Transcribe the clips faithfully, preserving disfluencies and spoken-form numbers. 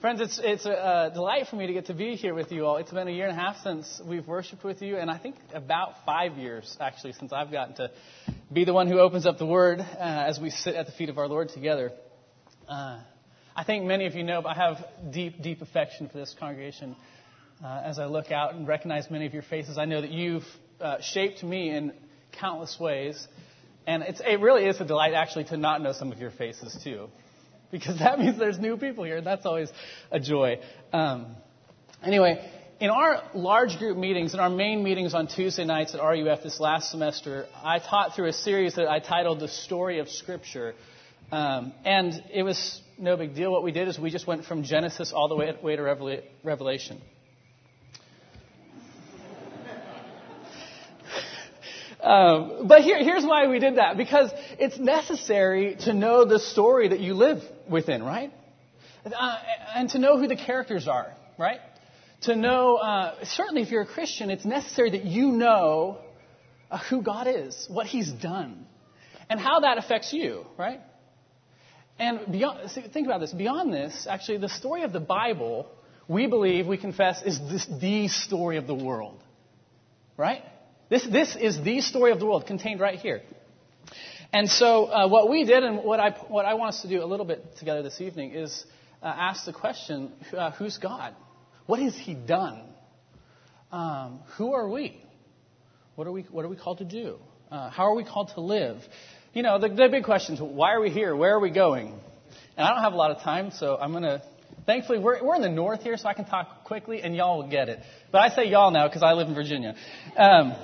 Friends, it's it's a, a delight for me to get to be here with you all. It's been a year and a half since we've worshiped with you, and I think about five years, actually, since I've gotten to be the one who opens up the Word uh, as we sit at the feet of our Lord together. Uh, I think many of you know, but I have deep, deep affection for this congregation. Uh, as I look out and recognize many of your faces, I know that you've uh, shaped me in countless ways, and it's, it really is a delight, actually, to not know some of your faces, too. Because that means there's new people here, and that's always a joy. Um, anyway, in our large group meetings, in our main meetings on Tuesday nights at R U F this last semester, I taught through a series that I titled The Story of Scripture. Um, and it was no big deal. What we did is we just went from Genesis all the way, way to Revela- Revelation. Um, but here, here's why we did that. Because it's necessary to know the story that you live within, right? Uh, and to know who the characters are, right? To know, uh, certainly if you're a Christian, it's necessary that you know uh, who God is, what He's done, and how that affects you, right? And beyond, think about this. Beyond this, actually, the story of the Bible, we believe, we confess, is this, the story of the world, right? This this is the story of the world contained right here. And so uh, what we did and what I what I want us to do a little bit together this evening is uh, ask the question, uh, who's God? What has He done? Um, who are we? What are we What are we called to do? Uh, how are we called to live? You know, the, the big questions, why are we here? Where are we going? And I don't have a lot of time, so I'm going to... Thankfully, we're, we're in the north here, so I can talk quickly, and y'all will get it. But I say y'all now because I live in Virginia. Um,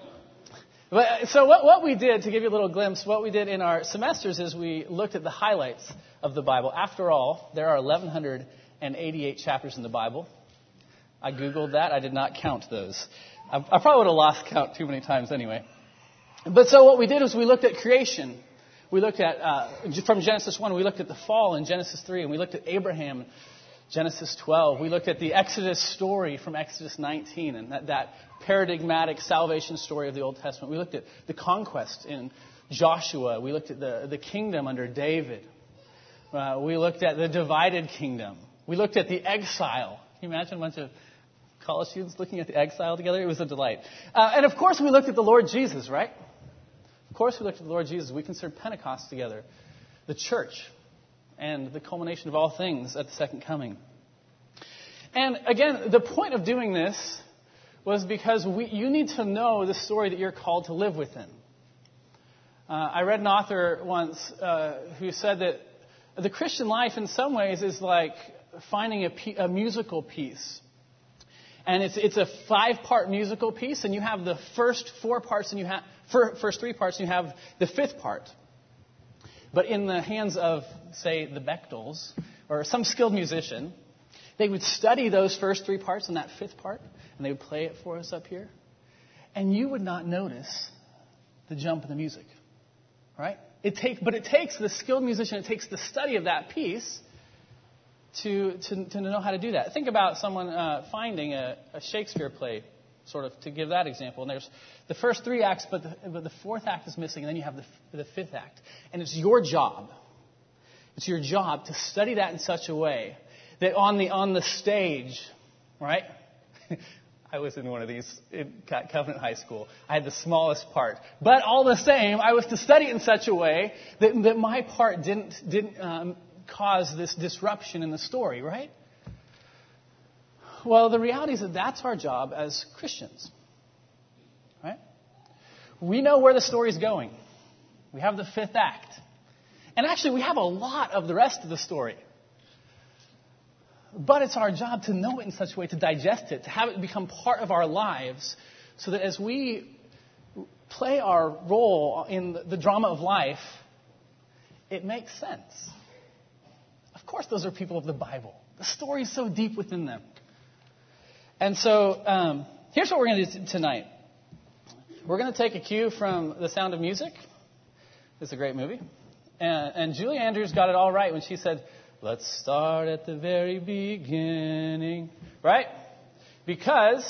but so what, what we did, to give you a little glimpse, what we did in our semesters is we looked at the highlights of the Bible. After all, there are eleven eighty-eight chapters in the Bible. I Googled that. I did not count those. I, I probably would have lost count too many times anyway. But so what we did was we looked at creation. We looked at, uh, from Genesis one, we looked at the fall in Genesis three, and we looked at Abraham in Genesis twelve. We looked at the Exodus story from Exodus nineteen, and that, that paradigmatic salvation story of the Old Testament. We looked at the conquest in Joshua. We looked at the, the kingdom under David. Uh, we looked at the divided kingdom. We looked at the exile. Can you imagine a bunch of college students looking at the exile together? It was a delight. Uh, and of course, we looked at the Lord Jesus, right? Of course, we looked at the Lord Jesus. We considered Pentecost together, the church, and the culmination of all things at the second coming. And again, the point of doing this was because we, you need to know the story that you're called to live within. Uh, I read an author once uh, who said that the Christian life in some ways is like finding a, p- a musical piece. And it's it's a five-part musical piece, and you have the first four parts, and you have first three parts, and you have the fifth part. But in the hands of, say, the Bechtels or some skilled musician, they would study those first three parts and that fifth part, and they would play it for us up here, and you would not notice the jump in the music, right? It take, but it takes the skilled musician, it takes the study of that piece To, to to know how to do that. Think about someone uh, finding a, a Shakespeare play, sort of, to give that example. And there's the first three acts, but the, but the fourth act is missing, and then you have the, the fifth act. And it's your job. It's your job to study that in such a way that on the on the stage, right? I was in one of these in Covenant High School. I had the smallest part, but all the same, I was to study it in such a way that that my part didn't didn't. Um, cause this disruption in the story, right? Well, the reality is that that's our job as Christians, right? We know where the story is going. We have the fifth act. And actually, we have a lot of the rest of the story. But it's our job to know it in such a way, to digest it, to have it become part of our lives, so that as we play our role in the drama of life, it makes sense. Of course, those are people of the Bible. The story is so deep within them. And so um, here's what we're going to do t- tonight. We're going to take a cue from The Sound of Music. It's a great movie. And, and Julie Andrews got it all right when she said, let's start at the very beginning. Right? Because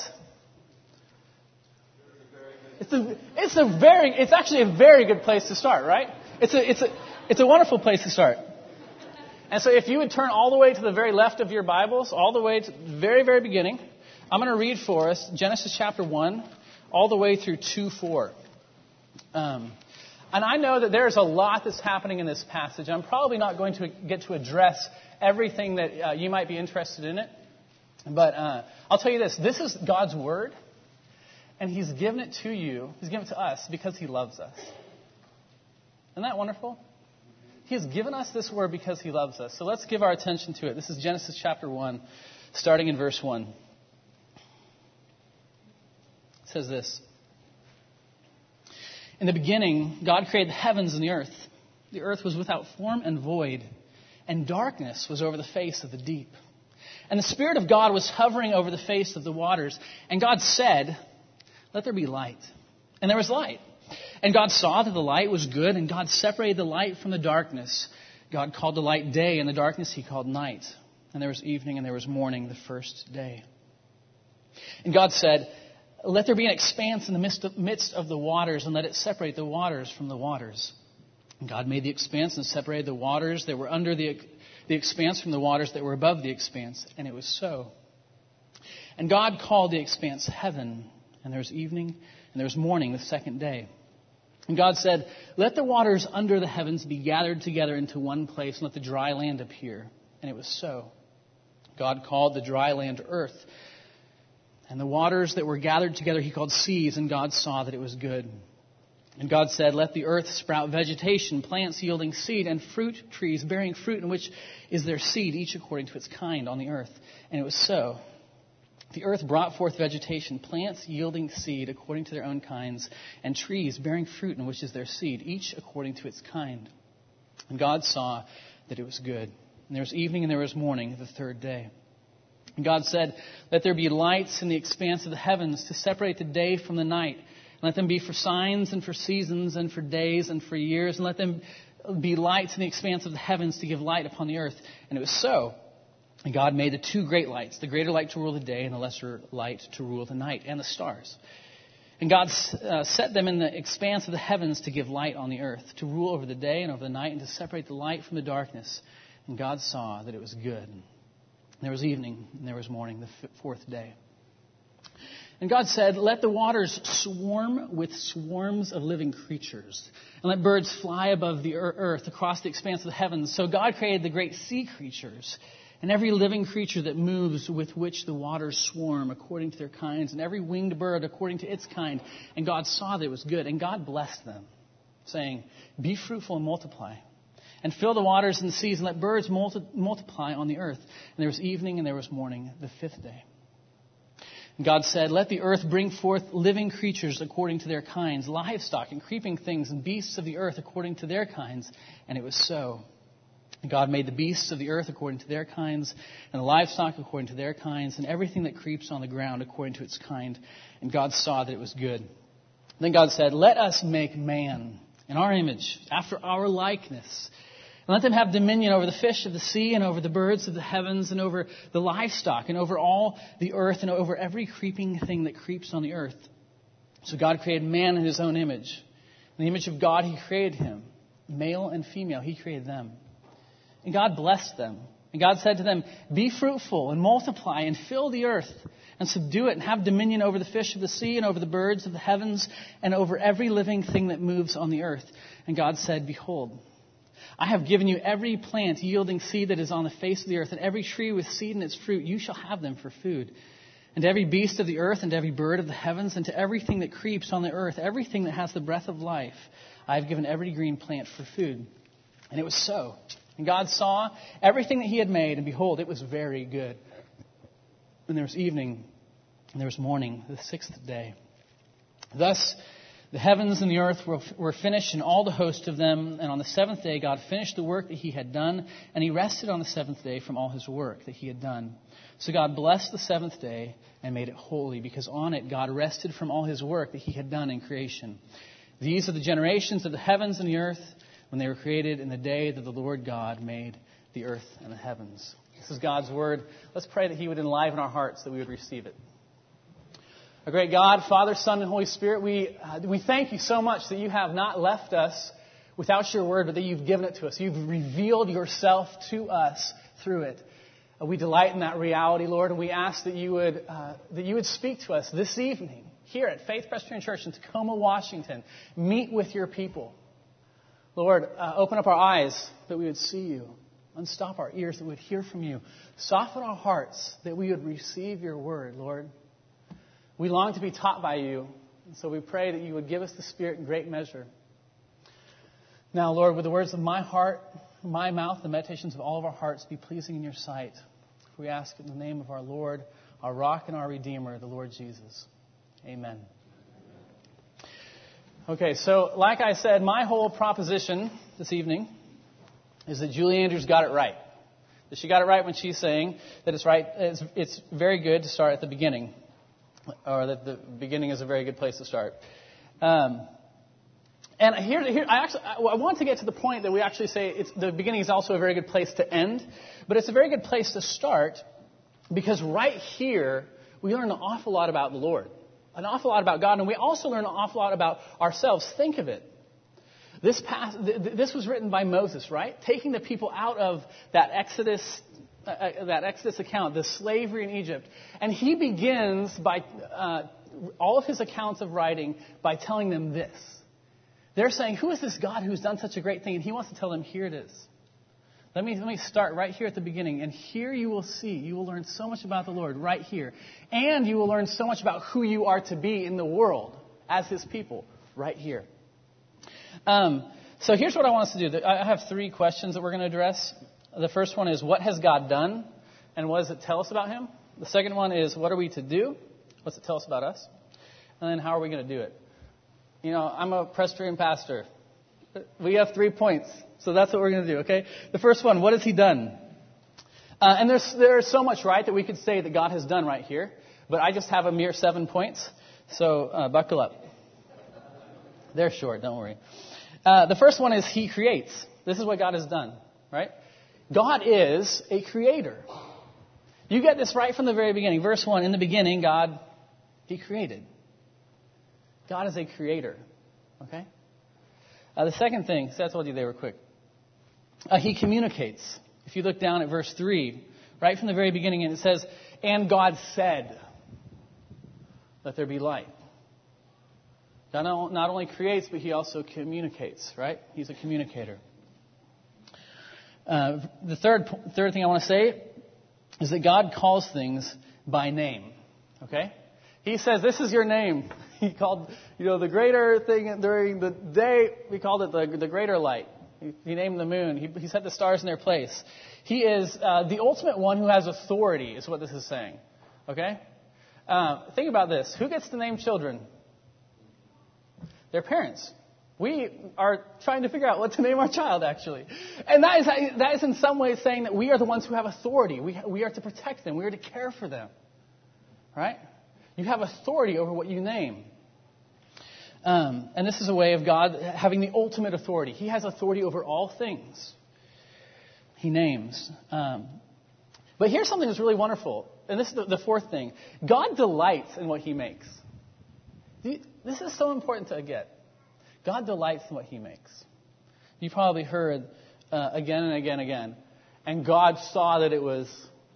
it's a, it's a very, it's actually a very good place to start, right? It's a, it's a, it's a wonderful place to start. And so if you would turn all the way to the very left of your Bibles, all the way to the very, very beginning, I'm going to read for us Genesis chapter one, all the way through two four. Um, and I know that there's a lot that's happening in this passage. I'm probably not going to get to address everything that uh, you might be interested in it. But uh, I'll tell you this. This is God's Word. And He's given it to you. He's given it to us because He loves us. Isn't that wonderful? He has given us this Word because He loves us. So let's give our attention to it. This is Genesis chapter one, starting in verse one. It says this. In the beginning, God created the heavens and the earth. The earth was without form and void, and darkness was over the face of the deep. And the Spirit of God was hovering over the face of the waters. And God said, "Let there be light." And there was light. And God saw that the light was good, and God separated the light from the darkness. God called the light day, and the darkness He called night. And there was evening, and there was morning, the first day. And God said, "Let there be an expanse in the midst of the waters, and let it separate the waters from the waters." And God made the expanse and separated the waters that were under the, the expanse from the waters that were above the expanse. And it was so. And God called the expanse heaven. And there was evening, and there was morning the second day. And God said, "Let the waters under the heavens be gathered together into one place, and let the dry land appear." And it was so. God called the dry land earth. And the waters that were gathered together He called seas, and God saw that it was good. And God said, "Let the earth sprout vegetation, plants yielding seed, and fruit trees bearing fruit in which is their seed, each according to its kind on the earth." And it was so. The earth brought forth vegetation, plants yielding seed according to their own kinds, and trees bearing fruit in which is their seed, each according to its kind. And God saw that it was good. And there was evening and there was morning, the third day. And God said, "Let there be lights in the expanse of the heavens to separate the day from the night. And let them be for signs and for seasons and for days and for years. And let them be lights in the expanse of the heavens to give light upon the earth." And it was so. And God made the two great lights, the greater light to rule the day and the lesser light to rule the night, and the stars. And God uh, set them in the expanse of the heavens to give light on the earth, to rule over the day and over the night, and to separate the light from the darkness. And God saw that it was good. There was evening, and there was morning, the fourth day. And God said, "Let the waters swarm with swarms of living creatures, and let birds fly above the earth across the expanse of the heavens." So God created the great sea creatures, and every living creature that moves, with which the waters swarm according to their kinds, and every winged bird according to its kind. And God saw that it was good, and God blessed them, saying, "Be fruitful and multiply, and fill the waters and the seas, and let birds multi- multiply on the earth." And there was evening and there was morning, the fifth day. And God said, "Let the earth bring forth living creatures according to their kinds, livestock and creeping things, and beasts of the earth according to their kinds." And it was so. And God made the beasts of the earth according to their kinds, and the livestock according to their kinds, and everything that creeps on the ground according to its kind. And God saw that it was good. Then God said, "Let us make man in our image, after our likeness. And let them have dominion over the fish of the sea, and over the birds of the heavens, and over the livestock, and over all the earth, and over every creeping thing that creeps on the earth." So God created man in His own image. In the image of God He created him. Male and female He created them. And God blessed them. And God said to them, "Be fruitful and multiply and fill the earth and subdue it, and have dominion over the fish of the sea and over the birds of the heavens and over every living thing that moves on the earth." And God said, "Behold, I have given you every plant yielding seed that is on the face of the earth, and every tree with seed in its fruit. You shall have them for food. And to every beast of the earth, and to every bird of the heavens, and to everything that creeps on the earth, everything that has the breath of life, I have given every green plant for food." And it was so. And God saw everything that He had made, and behold, it was very good. And there was evening, and there was morning, the sixth day. Thus the heavens and the earth were, were finished, and all the host of them. And on the seventh day God finished the work that He had done, and He rested on the seventh day from all His work that He had done. So God blessed the seventh day and made it holy, because on it God rested from all His work that He had done in creation. These are the generations of the heavens and the earth, when they were created in the day that the Lord God made the earth and the heavens. This is God's word. Let's pray that He would enliven our hearts, that we would receive it. Our great God, Father, Son, and Holy Spirit, we, uh, we thank You so much that You have not left us without your word, but that you've given it to us. You've revealed yourself to us through it. Uh, we delight in that reality, Lord, and we ask that you would uh, that you would speak to us this evening here at Faith Presbyterian Church in Tacoma, Washington. Meet with your people. Lord, uh, open up our eyes that we would see you. Unstop our ears that we would hear from you. Soften our hearts that we would receive your word, Lord. We long to be taught by you, and so we pray that you would give us the Spirit in great measure. Now, Lord, with the words of my heart, my mouth, the meditations of all of our hearts be pleasing in your sight. We ask in the name of our Lord, our rock and our Redeemer, the Lord Jesus. Amen. Okay, so like I said, my whole proposition this evening is that Julie Andrews got it right. That she got it right when she's saying that it's right. It's, it's very good to start at the beginning, or that the beginning is a very good place to start. Um, And here, here, I actually, I want to get to the point that we actually say it's, the beginning is also a very good place to end, but it's a very good place to start because right here we learn an awful lot about the Lord, an awful lot about God, and we also learn an awful lot about ourselves. Think of it. This past, this was written by Moses, right? Taking the people out of that Exodus, uh, that Exodus account, the slavery in Egypt, and he begins by uh, all of his accounts of writing by telling them this. They're saying, who is this God who's done such a great thing? And he wants to tell them, here it is. Let me, let me start right here at the beginning. And here you will see, you will learn so much about the Lord right here. And you will learn so much about who you are to be in the world as his people right here. Um, so here's what I want us to do. I have three questions that we're going to address. The first one is, what has God done? And what does it tell us about him? The second one is, what are we to do? What's it tell us about us? And then how are we going to do it? You know, I'm a Presbyterian pastor. We have three points, so that's what we're going to do, okay? The first one, what has he done? Uh, and there's there's so much, right, that we could say that God has done right here, but I just have a mere seven points, so uh, buckle up. They're short, don't worry. Uh, the first one is he creates. This is what God has done, right? God is a creator. You get this right from the very beginning. Verse one, in the beginning, God, he created. God is a creator, okay? Uh, the second thing, so I told you they were quick. Uh, he communicates. If you look down at verse three, right from the very beginning, and it says, and God said, let there be light. God not only creates, but he also communicates, right? He's a communicator. Uh, the third third thing I want to say is that God calls things by name, okay? He says, this is your name. He called, you know, the greater thing during the day, we called it the, the greater light. He, he named the moon. He, he set the stars in their place. He is uh, the ultimate one who has authority, is what this is saying. Okay? Uh, think about this. Who gets to name children? Their parents. We are trying to figure out what to name our child, actually. And that is, that is in some ways saying that we are the ones who have authority. We, we are to protect them. We are to care for them. Right? You have authority over what you name. Um, and this is a way of God having the ultimate authority. He has authority over all things. He names. Um, but here's something that's really wonderful. And this is the, the fourth thing. God delights in what he makes. This is so important to get. God delights in what he makes. You probably heard uh, again and again and again. And God saw that it was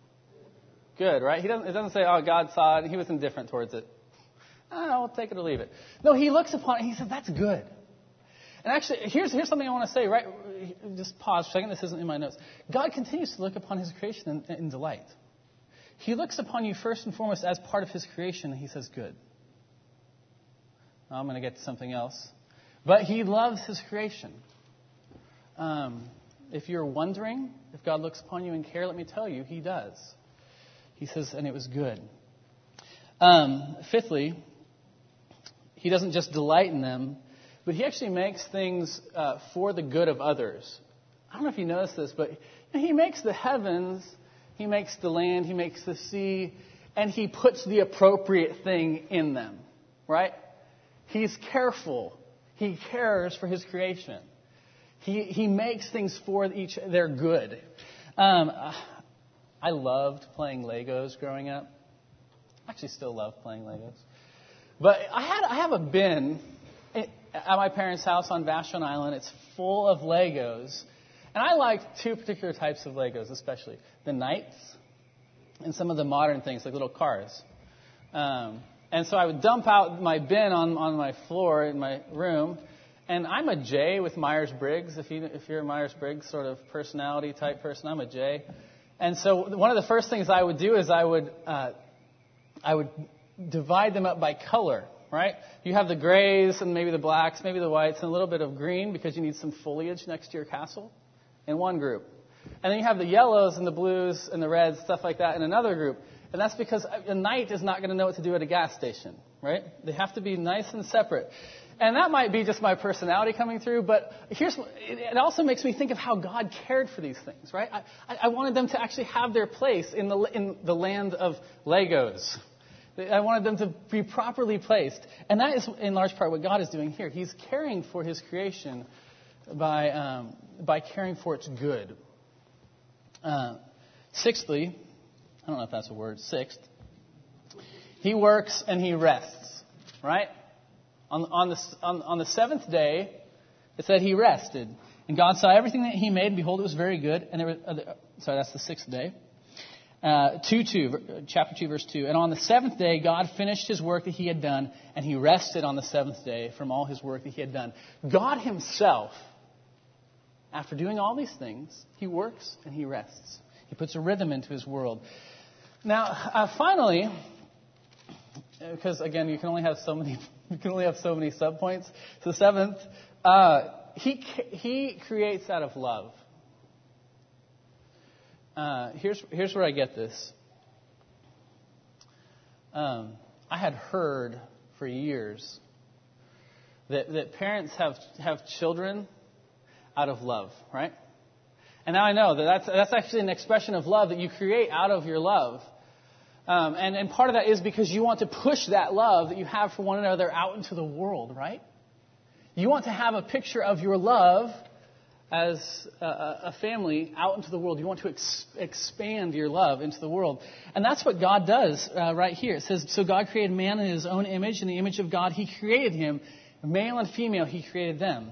good, right? He doesn't, it doesn't say, oh, God saw it and he was indifferent towards it. Oh, I'll take it or leave it. No, he looks upon it and he says, that's good. And actually, here's, here's something I want to say, right? Just pause for a second. This isn't in my notes. God continues to look upon his creation in, in delight. He looks upon you first and foremost as part of his creation and he says, good. Now, I'm going to get to something else. But he loves his creation. Um, if you're wondering if God looks upon you in care, let me tell you, he does. He says, and it was good. Um, fifthly, he doesn't just delight in them, but he actually makes things uh, for the good of others. I don't know if you noticed this, but he makes the heavens, he makes the land, he makes the sea, and he puts the appropriate thing in them, right? He's careful. He cares for his creation. He he makes things for each, they're good. Um, I loved playing Legos growing up. I actually still love playing Legos. But I had I have a bin at my parents' house on Vashon Island. It's full of Legos. And I like two particular types of Legos, especially. The Knights and some of the modern things, like little cars. Um, and so I would dump out my bin on, on my floor in my room. And I'm a J with Myers-Briggs. If, you, if you're a Myers-Briggs sort of personality type person, I'm a J. And so one of the first things I would do is I would uh, I would divide them up by color, right? You have the grays and maybe the blacks, maybe the whites, and a little bit of green because you need some foliage next to your castle in one group. And then you have the yellows and the blues and the reds, stuff like that, in another group. And that's because a knight is not going to know what to do at a gas station, right? They have to be nice and separate. And that might be just my personality coming through, but here's it also makes me think of how God cared for these things, right? I, I wanted them to actually have their place in the in the land of Legos. I wanted them to be properly placed. And that is, in large part, what God is doing here. He's caring for His creation by um, by caring for its good. Uh, sixthly, I don't know if that's a word, sixth, He works and He rests, right? On, on, the, on, on the seventh day, it said He rested. And God saw everything that He made, and behold, it was very good. And there was, uh, sorry, that's the sixth day. Uh, two, two, chapter two, verse two. And on the seventh day, God finished His work that He had done, and He rested on the seventh day from all His work that He had done. God Himself, after doing all these things, He works and He rests. He puts a rhythm into His world. Now, uh, finally, because again, you can only have so many, you can only have so many subpoints. So the seventh, uh, He He creates out of love. Uh, here's here's where I get this. Um, I had heard for years that that parents have have children out of love, right? And now I know that that's that's actually an expression of love that you create out of your love. Um, and, and part of that is because you want to push that love that you have for one another out into the world, right? You want to have a picture of your love as a, a family out into the world. You want to ex- expand your love into the world. And that's what God does uh, right here. It says, so God created man in His own image. In the image of God, He created him. Male and female, He created them.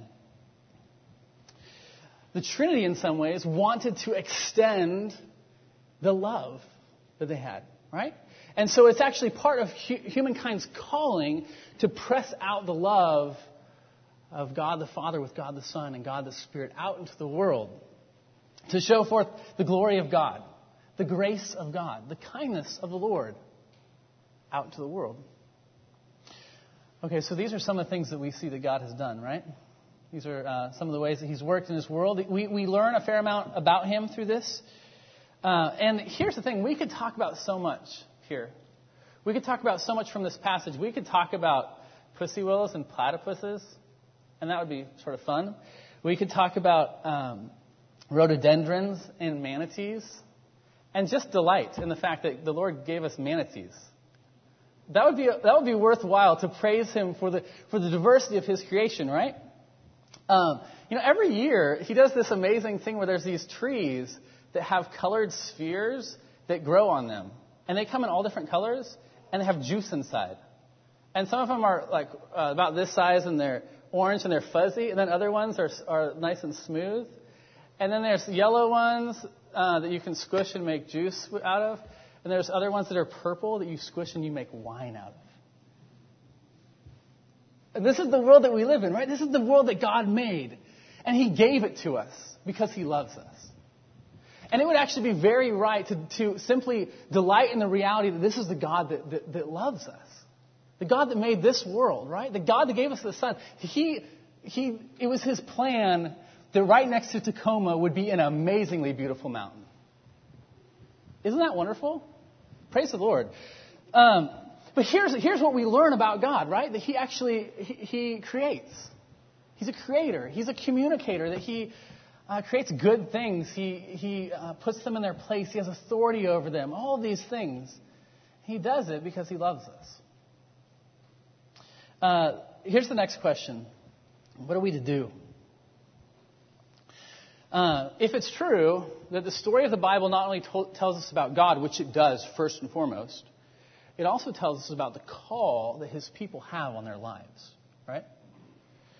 The Trinity, in some ways, wanted to extend the love that they had. Right? And so it's actually part of hu- humankind's calling to press out the love of God the Father with God the Son and God the Spirit out into the world. To show forth the glory of God, the grace of God, the kindness of the Lord out into the world. Okay, so these are some of the things that we see that God has done, right? These are uh, some of the ways that He's worked in His world. We, we learn a fair amount about Him through this. Uh, and here's the thing. We could talk about so much here. We could talk about so much from this passage. We could talk about pussy willows and platypuses, and that would be sort of fun. We could talk about um, rhododendrons and manatees, and just delight in the fact that the Lord gave us manatees. That would be that would be worthwhile to praise Him for the for the diversity of His creation, right? Um, you know, every year He does this amazing thing where there's these trees that have colored spheres that grow on them. And they come in all different colors, and they have juice inside. And some of them are like uh, about this size, and they're orange, and they're fuzzy. And then other ones are are nice and smooth. And then there's yellow ones uh, that you can squish and make juice out of. And there's other ones that are purple that you squish and you make wine out of. And this is the world that we live in, right? This is the world that God made. And He gave it to us because He loves us. And it would actually be very right to, to simply delight in the reality that this is the God that, that, that loves us. The God that made this world, right? The God that gave us the sun. He, he, it was His plan that right next to Tacoma would be an amazingly beautiful mountain. Isn't that wonderful? Praise the Lord. Um, but here's, here's what we learn about God, right? That He actually, He, he creates. He's a creator. He's a communicator. That He... Uh, creates good things. He he uh, puts them in their place. He has authority over them. All these things. He does it because He loves us. Uh, here's the next question. What are we to do? Uh, if it's true that the story of the Bible not only to- tells us about God, which it does first and foremost, it also tells us about the call that His people have on their lives. Right?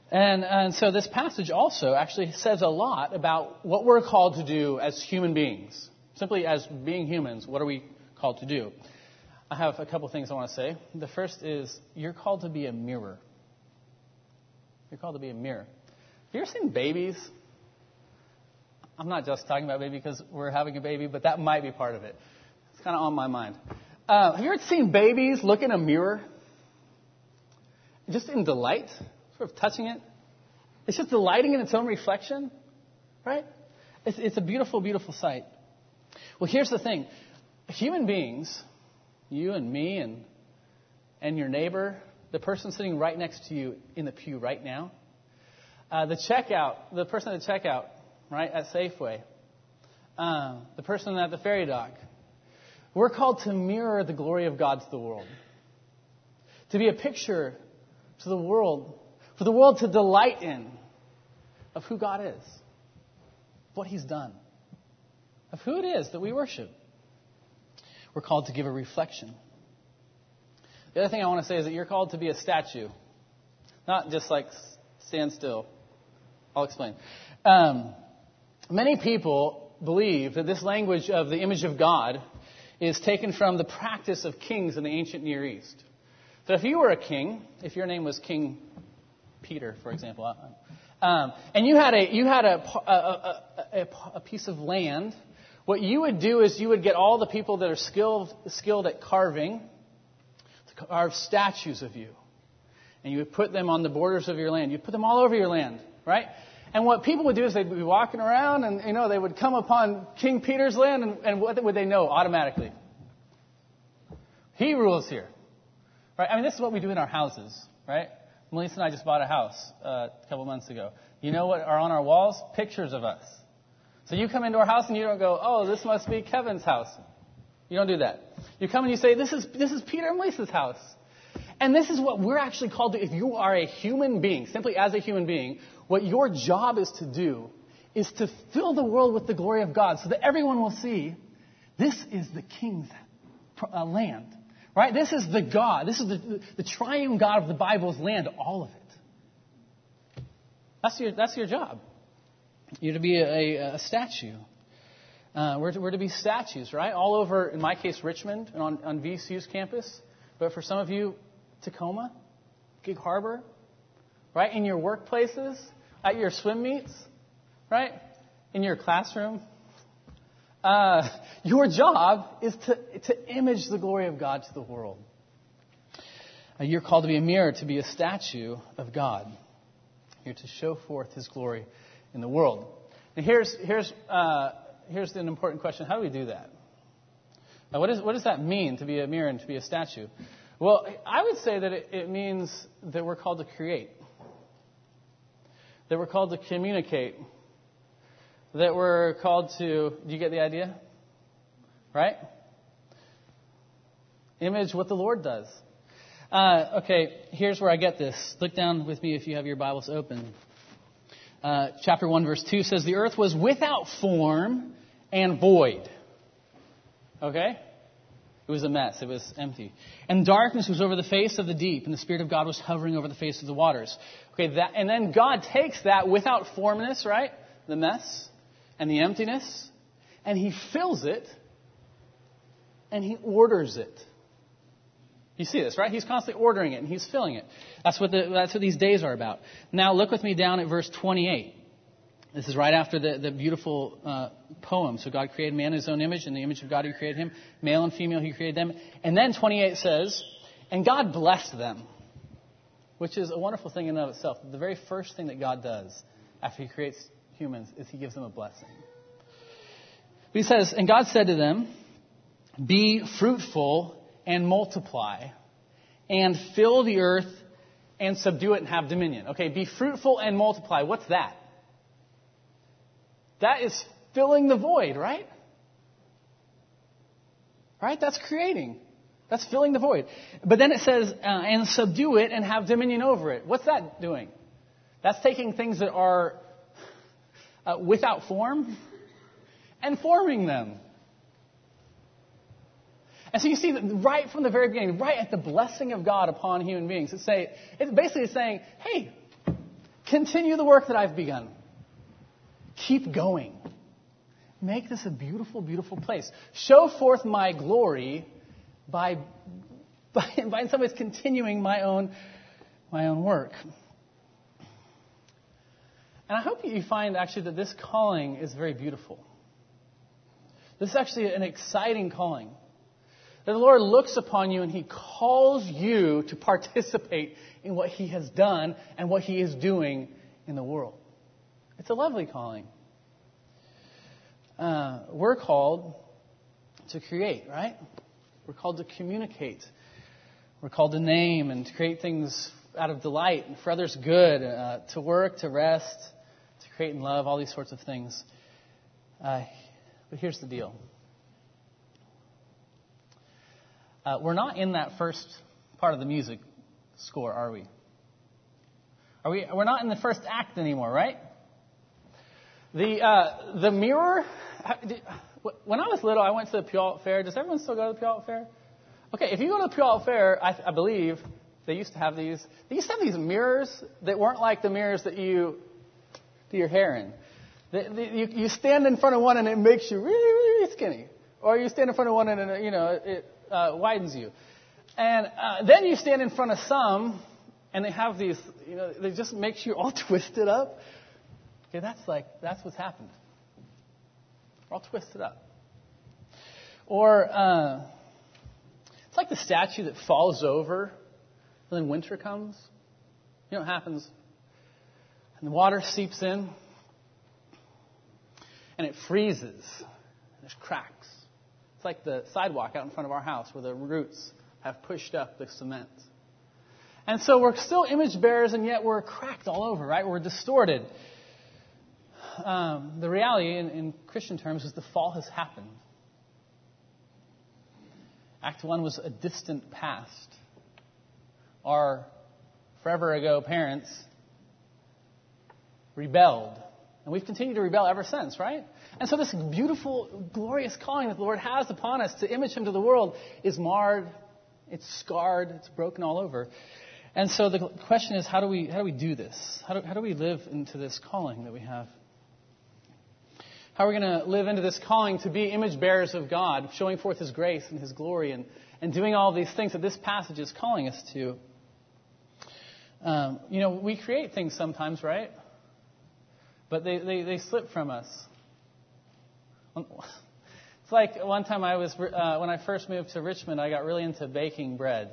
And, and so this passage also actually says a lot about what we're called to do as human beings. Simply as being humans, what are we called to do? I have a couple things I want to say. The first is you're called to be a mirror. You're called to be a mirror. Have you ever seen babies? I'm not just talking about baby because we're having a baby, but that might be part of it. It's kind of on my mind. Uh, have you ever seen babies look in a mirror? Just in delight, sort of touching it. It's just delighting in its own reflection, right? It's, it's a beautiful, beautiful sight. Well, here's the thing. Human beings, you and me and and your neighbor, the person sitting right next to you in the pew right now, uh, the checkout, the person at the checkout, right, at Safeway, uh, the person at the ferry dock, we're called to mirror the glory of God to the world. To be a picture to the world, for the world to delight in of who God is, what He's done, of who it is that we worship. We're called to give a reflection. The other thing I want to say is that you're called to be a statue, not just like stand still. I'll explain. Um, many people believe that this language of the image of God is taken from the practice of kings in the ancient Near East. So if you were a king, if your name was King Peter, for example, um, and you had a you had a, a, a, a, a piece of land, what you would do is you would get all the people that are skilled skilled at carving to carve statues of you, and you would put them on the borders of your land. You'd put them all over your land, right? And what people would do is they'd be walking around, and you know they would come upon King Peter's land, and, and what would they know automatically? He rules here. Right? I mean, this is what we do in our houses, right? Melissa and I just bought a house uh, a couple months ago. You know what are on our walls? Pictures of us. So you come into our house and you don't go, oh, this must be Kevin's house. You don't do that. You come and you say, this is this is Peter and Melissa's house. And this is what we're actually called to. If you are a human being, simply as a human being, what your job is to do is to fill the world with the glory of God so that everyone will see this is the King's uh, land. Right? This is the God. This is the, the triune God of the Bible's land, all of it. That's your, that's your job. You're to be a, a, a statue. Uh, we're, to, we're to be statues, right? All over, in my case, Richmond and on, on V C U's campus. But for some of you, Tacoma, Gig Harbor, right? In your workplaces, at your swim meets, right? In your classroom. Uh, your job is to, to image the glory of God to the world. Uh, you're called to be a mirror, to be a statue of God. You're to show forth His glory in the world. Now here's here's uh, here's an important question: how do we do that? Now, what, is, what does that mean to be a mirror and to be a statue? Well, I would say that it, it means that we're called to create, that we're called to communicate. That we're called to, do you get the idea? Right? Image what the Lord does. Uh, okay, here's where I get this. Look down with me if you have your Bibles open. Uh, chapter one, verse two says, the earth was without form and void. Okay? It was a mess. It was empty. And darkness was over the face of the deep, and the Spirit of God was hovering over the face of the waters. Okay, that, and then God takes that without formness, right? The mess. And the emptiness, and He fills it, and He orders it. You see this, right? He's constantly ordering it, and He's filling it. That's what the, that's what these days are about. Now look with me down at verse twenty-eight. This is right after the, the beautiful uh, poem. So God created man in His own image, in the image of God He created him. Male and female He created them. And then twenty-eight says, and God blessed them, which is a wonderful thing in and of itself. The very first thing that God does after He creates humans is He gives them a blessing. He says, and God said to them, be fruitful and multiply and fill the earth and subdue it and have dominion. Okay, be fruitful and multiply. What's that? That is filling the void, right? Right? That's creating. That's filling the void. But then it says, uh, and subdue it and have dominion over it. What's that doing? That's taking things that are Uh, without form, and forming them. And so you see that right from the very beginning, right at the blessing of God upon human beings, it's, say, it's basically saying, hey, Continue the work that I've begun. Keep going. Make this a beautiful, beautiful place. Show forth my glory by, by, by in some ways continuing my own, my own work. And I hope you find actually that this calling is very beautiful. This is actually an exciting calling. That the Lord looks upon you and He calls you to participate in what He has done and what He is doing in the world. It's a lovely calling. Uh, we're called to create, right? We're called to communicate. We're called to name and to create things out of delight and for others' good, uh, to work, to rest, to create and love, all these sorts of things. Uh, but here's the deal. Uh, we're not in that first part of the music score, are we? Are we? We're not in the first act anymore, right? The uh, the mirror. When I was little, I went to the Puyallup Fair. Does everyone still go to the Puyallup Fair? Okay, if you go to the Puyallup Fair, I, I believe they used to have these. They used to have these mirrors that weren't like the mirrors that you do your hair in. The, the, you, you stand in front of one and it makes you really, really, really skinny, or you stand in front of one and it, you know it uh, widens you, and uh, then you stand in front of some, and they have these. You know, they just makes you all twisted up. Okay, that's like that's what's happened. We're all twisted up. Or uh, it's like the statue that falls over, and then winter comes. You know what happens? And the water seeps in, and it freezes. There's cracks. It's like the sidewalk out in front of our house where the roots have pushed up the cement. And so we're still image bearers, and yet we're cracked all over, right? We're distorted. Um, the reality, in, in Christian terms, is the fall has happened. Act one was a distant past. Our forever ago parents rebelled. And we've continued to rebel ever since, right? And so this beautiful, glorious calling that the Lord has upon us to image Him to the world is marred, it's scarred, it's broken all over. And so the question is, how do we how do we do this? How do, how do we live into this calling that we have? How are we going to live into this calling to be image bearers of God, showing forth His grace and His glory and, and doing all these things that this passage is calling us to? Um, you know, we create things sometimes, right? But they, they, they slip from us. It's like one time I was, uh, when I first moved to Richmond, I got really into baking bread.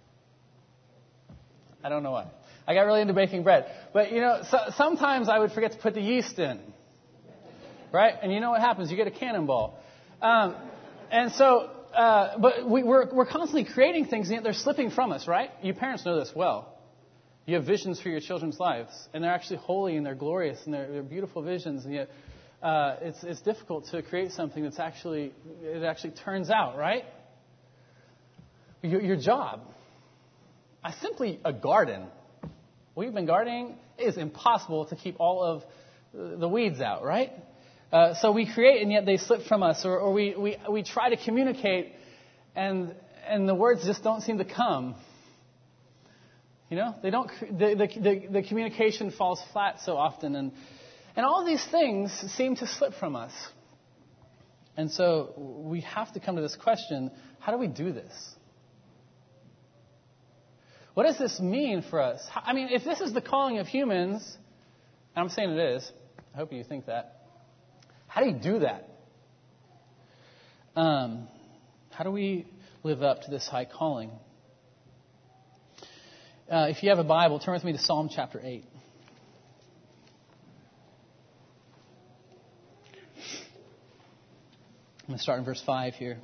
I don't know why. I got really into baking bread. But, you know, so, sometimes I would forget to put the yeast in. Right? And you know what happens? You get a cannonball. Um, and so, uh, but we, we're, we're constantly creating things, and yet they're slipping from us, right? You parents know this well. You have visions for your children's lives, and they're actually holy, and they're glorious, and they're, they're beautiful visions, and yet uh, it's, it's difficult to create something that's actually, it actually turns out, right? Your, your job. I simply a garden. We've been gardening. It is impossible to keep all of the weeds out, right? Uh, so we create, and yet they slip from us, or, or we, we we try to communicate, and and the words just don't seem to come. You know, they don't. The the the, the communication falls flat so often, and and all these things seem to slip from us. And so we have to come to this question: how do we do this? What does this mean for us? I mean, if this is the calling of humans, and I'm saying it is, I hope you think that. How do you do that? Um, how do we live up to this high calling? Uh, if you have a Bible, turn with me to Psalm chapter eight. I'm going to start in verse five here.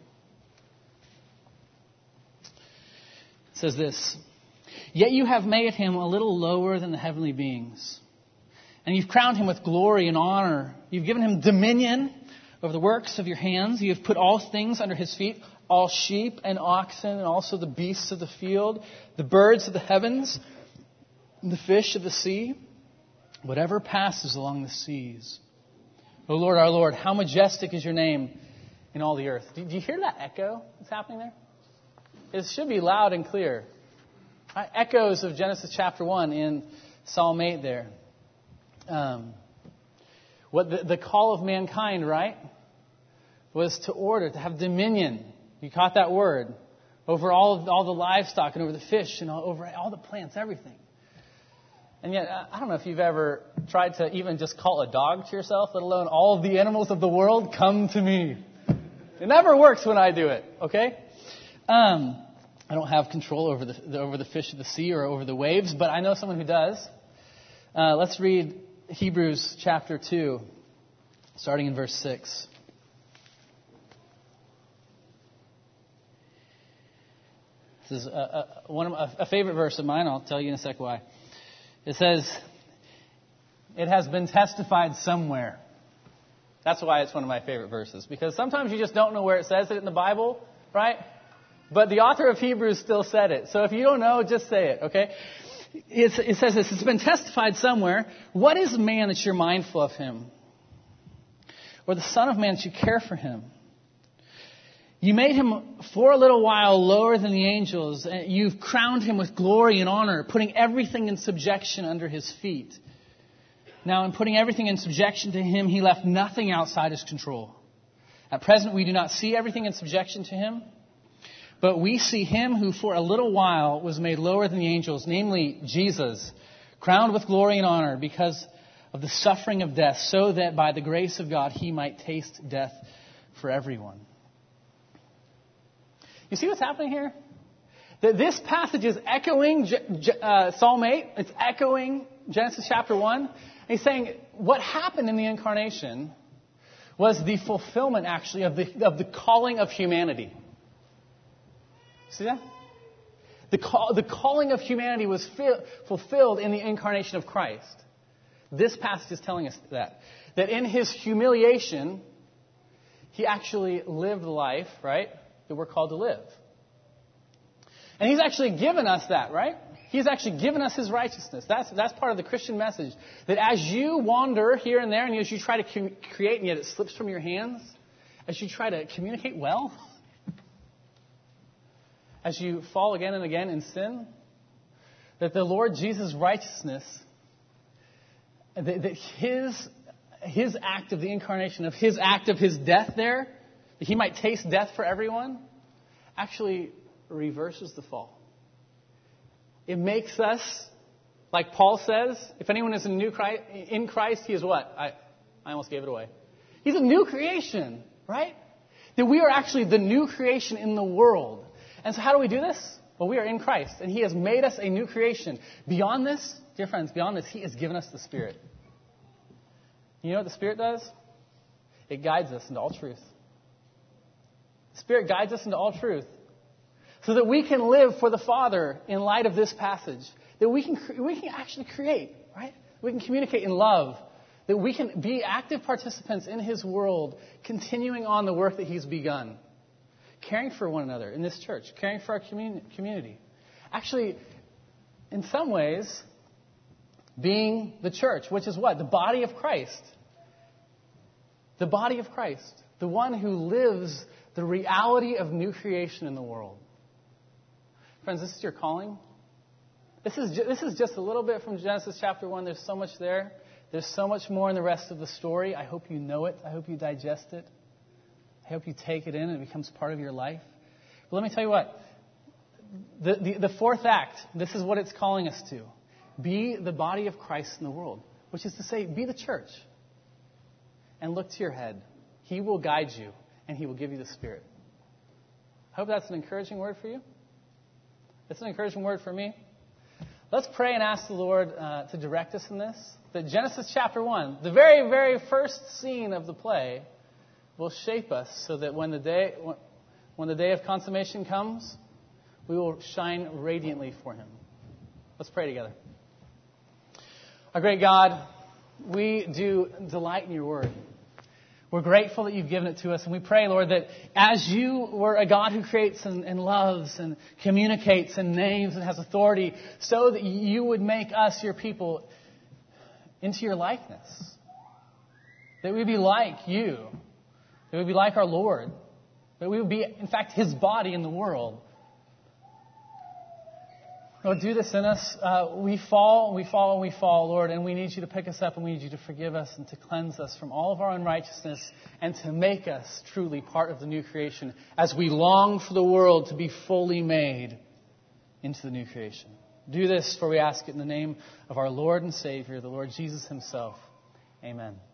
It says this: "Yet you have made him a little lower than the heavenly beings. And you've crowned him with glory and honor. You've given him dominion over the works of your hands. You have put all things under his feet, all sheep and oxen, and also the beasts of the field, the birds of the heavens, and the fish of the sea, whatever passes along the seas. O Lord, our Lord, how majestic is your name in all the earth." Do you hear that echo that's happening there? It should be loud and clear. Echoes of Genesis chapter one in Psalm eight there. um, what the, the call of mankind, right, was to order, to have dominion. You caught that word. Over all of, all the livestock and over the fish and all, over all the plants, everything. And yet, I don't know if you've ever tried to even just call a dog to yourself, let alone all of the animals of the world, come to me. It never works when I do it, okay? Um, I don't have control over the, the over the fish of the sea or over the waves, but I know someone who does. Uh, let's read Hebrews chapter two, starting in verse six. This is a, a, one of a, a favorite verse of mine. I'll tell you in a sec why. It says, "It has been testified somewhere." That's why it's one of my favorite verses. Because sometimes you just don't know where it says it in the Bible, right? But the author of Hebrews still said it. So if you don't know, just say it, okay? It's, it says this, "It's been testified somewhere. What is man that you're mindful of him? Or the Son of Man that you care for him? You made him for a little while lower than the angels. And you've crowned him with glory and honor, putting everything in subjection under his feet. Now, in putting everything in subjection to him, he left nothing outside his control. At present, we do not see everything in subjection to him, but we see him who for a little while was made lower than the angels, namely Jesus, crowned with glory and honor because of the suffering of death, so that by the grace of God he might taste death for everyone." You see what's happening here? That this passage is echoing uh, Psalm eight. It's echoing Genesis chapter one. And he's saying what happened in the incarnation was the fulfillment, actually, of the, of the calling of humanity. See that? The, call, the calling of humanity was fi- fulfilled in the incarnation of Christ. This passage is telling us that. That in his humiliation, he actually lived the life, right, that we're called to live. And he's actually given us that, right? He's actually given us his righteousness. That's that's part of the Christian message. That as you wander here and there, and as you try to com- create, and yet it slips from your hands, as you try to communicate well, as you fall again and again in sin, that the Lord Jesus' righteousness, that, that his, his act of the incarnation, of his act of his death there, that he might taste death for everyone, actually reverses the fall. It makes us, like Paul says, if anyone is in, new Christ, in Christ, he is what? I, I almost gave it away. He's a new creation, right? That we are actually the new creation in the world. And so how do we do this? Well, we are in Christ, and he has made us a new creation. Beyond this, dear friends, beyond this, he has given us the Spirit. You know what the Spirit does? It guides us into all truth. The Spirit guides us into all truth so that we can live for the Father in light of this passage. That we can we can actually create, right? We can communicate in love. That we can be active participants in his world, continuing on the work that he's begun. Caring for one another in this church, caring for our commun- community. Actually, in some ways, being the church, which is what? The body of Christ. The body of Christ. The one who lives the reality of new creation in the world. Friends, this is your calling. This is, ju- this is just a little bit from Genesis chapter one. There's so much there. There's so much more in the rest of the story. I hope you know it. I hope you digest it. I hope you take it in and it becomes part of your life. But let me tell you what. The, the, the fourth act, this is what it's calling us to. Be the body of Christ in the world. Which is to say, be the church. And look to your head. He will guide you and he will give you the Spirit. I hope that's an encouraging word for you. It's an encouraging word for me. Let's pray and ask the Lord uh, to direct us in this. That Genesis chapter one, the very, very first scene of the play, will shape us so that when the day when the day of consummation comes, we will shine radiantly for him. Let's pray together. Our great God, we do delight in your word. We're grateful that you've given it to us. And we pray, Lord, that as you were a God who creates and, and loves and communicates and names and has authority, so that you would make us, your people, into your likeness. That we would be like you. That we would be like our Lord. That we would be, in fact, his body in the world. Lord, do this in us. Uh, we fall, we fall, and we fall, Lord, and we need you to pick us up, and we need you to forgive us and to cleanse us from all of our unrighteousness and to make us truly part of the new creation as we long for the world to be fully made into the new creation. Do this, for we ask it in the name of our Lord and Savior, the Lord Jesus himself. Amen.